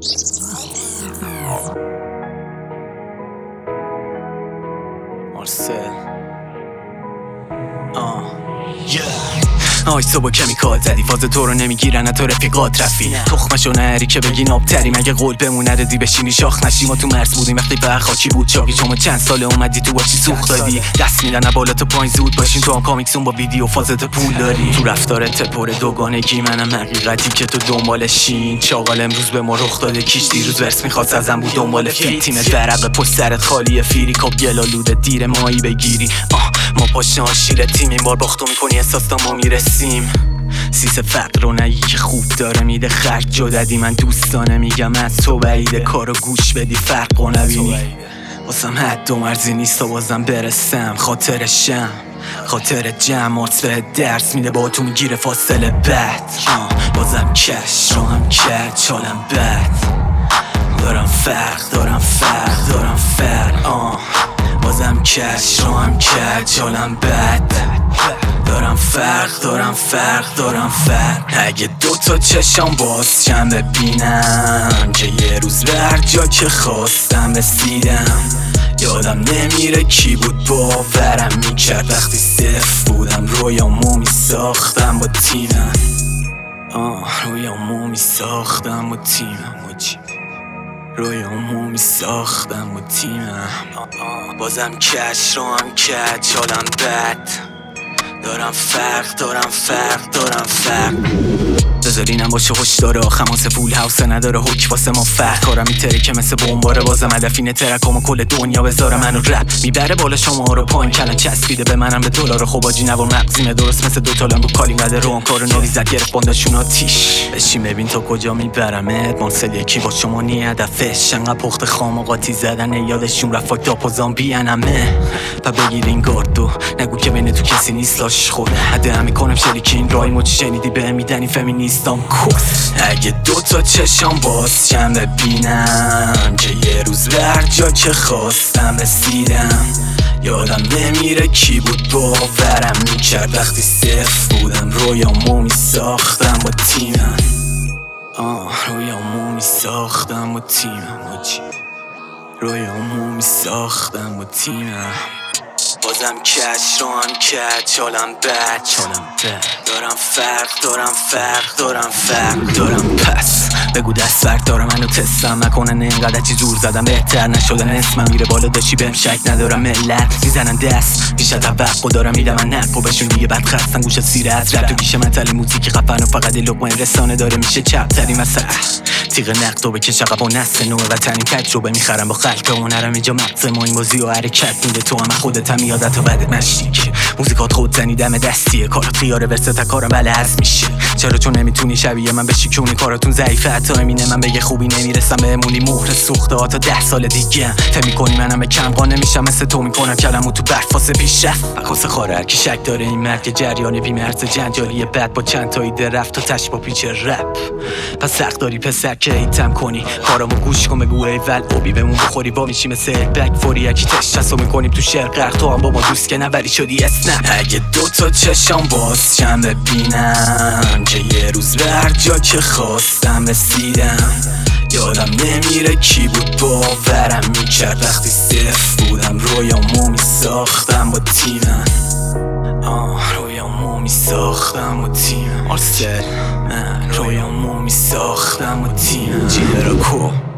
مارسل آی صبح کمیکال زدی فاز تو رو نمیگیرن تو رفیقات رفی تخمشو نری که بگی نابتری مگه قول بمونه ردی بشینی شاخ نشی ما تو مرز بودیم وقتی به خاکی بود چاقی شما چند ساله اومدی تو باشی سوخت دادی دست میدن بالا تو پایین زود باشین تو هم کامیکسون با ویدیو فازت پول داری تو رفتارت پر دوگانگی منم حقیقتی که تو دنبالشین چاقال امروز به ما رخ داده کیش دیروز ورس میخواست ازم بود دنبال فیت تیمت برق پشت سرت خالیه فیری کاب گلالوده دیر مایی بگیری ما پاشنه شیر تیم این بار باختو میکنی احساس تا ما میرسیم سیس فقر رو نگی که خوب داره میده خرج جددی من دوستانه میگم از تو بعیده کارو گوش بدی فرق رو نبینی واسم حد و مرزی نیست و بازم برسم خاطرشم خاطر جمعات به درس میده با تو میگیره فاصله بد بازم کش رو هم کرد چالم بد دارم فرق بازم کش رو هم کرد چالم بد دارم فرق اگه دوتا چشم باز کم ببینم که یه روز به هر جا که خواستم رسیدم یادم نمیره کی بود باورم میکرد وقتی صفر بودم رویامو میساختم با تیمم رویامو میساختم با تیمم بازم کش رو هم کرد چالم بد دارم فرق بذارینم باشه هشدار خماس فول هاوس نداره حک واسه ما فرق کارم میتره که مثل بمباره بازم هدفینه ترکم و کل دنیا بذاره منو رپ میبره بالا شما رو پایین کلن چسبیده به منم به دلار خوب آجی نوار مغزیمه درست مثل 2 تالم رو کالیم قده رو کارو نوی زد گرفت بانداشون آتیش بشین ببین تا کجا میبرمت مارسل یکی با شما نی هدفش انقدر پخت خام و قاطی زدن یادشون رفاک داپ و زامبی انمه پا بگیرین گاردو نگو که بین تو کسی نیست لاش خور حده میکنم شریکین رای مچ شنیدی به میدنی فمینیستام کس اگه دوتا چشم باز کم ببینم که یه روز به هر جا که خواستم رسیدم یادم نمیره کی بود باورم میکرد وقتی صفر بودم رویامو میساختم با تیمم بازم کش رو هم کرد چالم بد دارم فرق پس بگو دست فرق دارم منو تستم نکنن اینقدر چی زور زدم بهتر نشده نصفم میره بالا داشتی بهم شک ندارم ملت میزنن دست بیشتر توقع دارم میدم من نکو بهشون دیگه بد خستن گوش سیره از رب تو گیشه متل موزیکی خفن و فقط لقمه رسانه داره میشه چپ ترین وسط تیغ نقد و بکش عقب و نسل نوع وطنی تجربه میخرم با خلق هنرم اینجا مغز ما این بازی و حرکت میده تو هم خودت هم یادت و بعدت مشتیک موزیکات خود زنی دم دستیه کارات خیاره ورست کارم بله از میشه چرا چون نمیتونی شبیه من بشی کونی کاراتون ضعیفه حتی امینه من بگه خوبی نمیرسم بهمونی مهر سوخته ها تا 10 سال دیگه فهم میکنی منم به کم قانه میشم مثل تو میکنم کلمو تو برف واسه پیشرفت بخواسه خاره هرکی شک داره این مرد که جریان بیمرز جنجالی بد با چند تا ایده رفت و تش با پیچ رپ پس سخت داری پسر که ایتم کنی کارامو گوش کن بگو ایول اوبی بمون بخوری با میشی مثل بک فوری یکی تشتسو میکنیم تو شهر غرق تو هم با ما دوست که نبری شدی اسنم اگه دوتا چشم باز کم ببینم که یه روز به هر جا که خواستم رسیدم یادم نمیره کی بود باورم میکرد وقتی صفر بودم رویامو میساختم با تیمم مارسل من رویامو میساختم با تیمم جیلراکو